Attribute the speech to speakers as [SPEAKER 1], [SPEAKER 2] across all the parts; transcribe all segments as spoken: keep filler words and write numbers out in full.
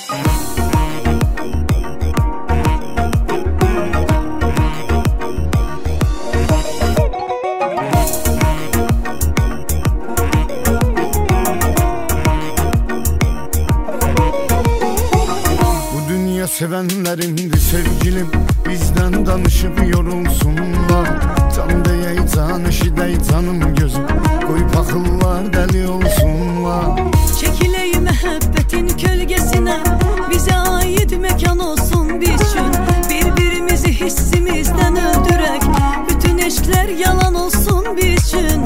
[SPEAKER 1] Sevenlerimdi sevgilim, bizden danışıp yorulsunlar. Can deyey can, eşi dey canım gözüm, koyup akıllar deli olsunlar.
[SPEAKER 2] Çekiley məhəbbətin kölgesinə, bize ait mekan olsun bizim. Birbirimizi hissimizden öldürək, bütün eşkler yalan olsun bizim.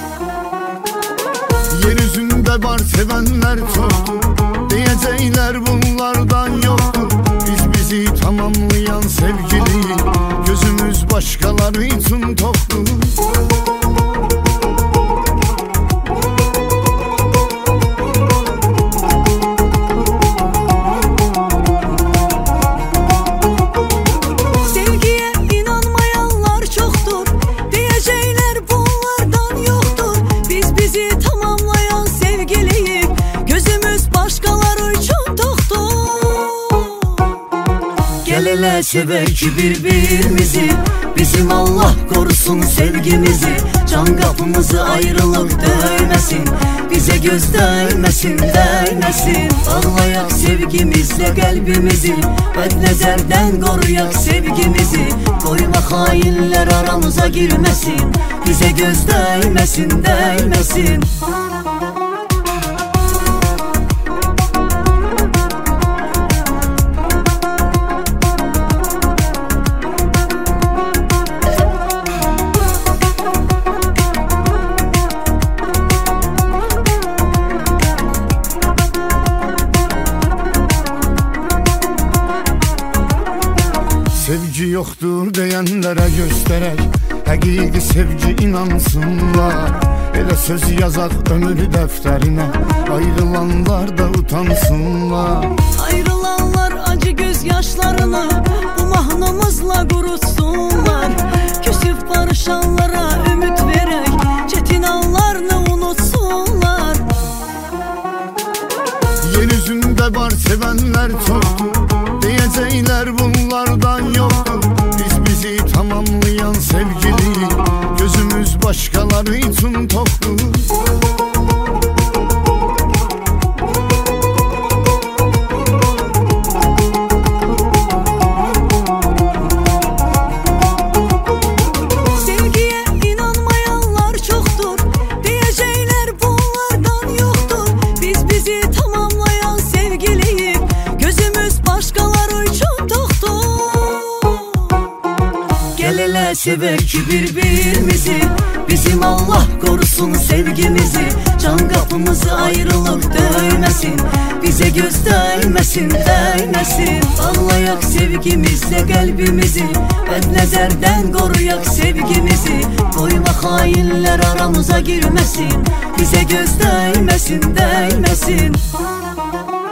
[SPEAKER 1] Yeryüzünde var sevenler çoktur, diyecekler bunlardan yoktur. Bizi tamamlayan sevgili, gözümüz başkaları için toktur.
[SPEAKER 2] Sevgiye inanmayanlar çoktur, diyecekler bunlardan yoktur. Biz bizi tamamlayan sevgiliyiz, gözümüz başkaları için toktur. Gel hele sevek birbirimizi, bizim Allah korusun sevgimizi. Can kapımızı ayrılık döymesin, bize göz değmesin, değmesin. Ağlayak sevgimizle kalbimizi, bednezerden koruyak sevgimizi. Koyma hainler aramıza girmesin, bize göz değmesin, değmesin.
[SPEAKER 1] Sevgi yoktur diyenlere gösterek, hakiki sevgi inansınlar. Elə söz yazak ömür defterine, ayrılanlar da utansınlar.
[SPEAKER 2] Ayrılanlar acı gözyaşlarını bu mahnımızla kurutsunlar. Küsüp barışanlara ümit verek, çetin anlarını unutsunlar.
[SPEAKER 1] Yeryüzünde var sevenler çoktur, diyecekler bunlardan yoktur. Biz bizi tamamlayan sevgili, gözümüz başkaları için toktur.
[SPEAKER 2] Sevgiye inanmayanlar çoktur, diyecekler bunlardan yoktur. Biz bizi tamamlayan sevgiliyiz, gözümüz başkaları için toktur. Gel hele sevek birbirimizi, bizim Allah korusun sevgimizi. Can kapımızı ayrılık döymesin, bize göz değmesin, değmesin. Ağlayak sevgimizle kalbimizi, bednezerden koruyak sevgimizi. Koyma hainler aramıza girmesin, bize göz değmesin, değmesin.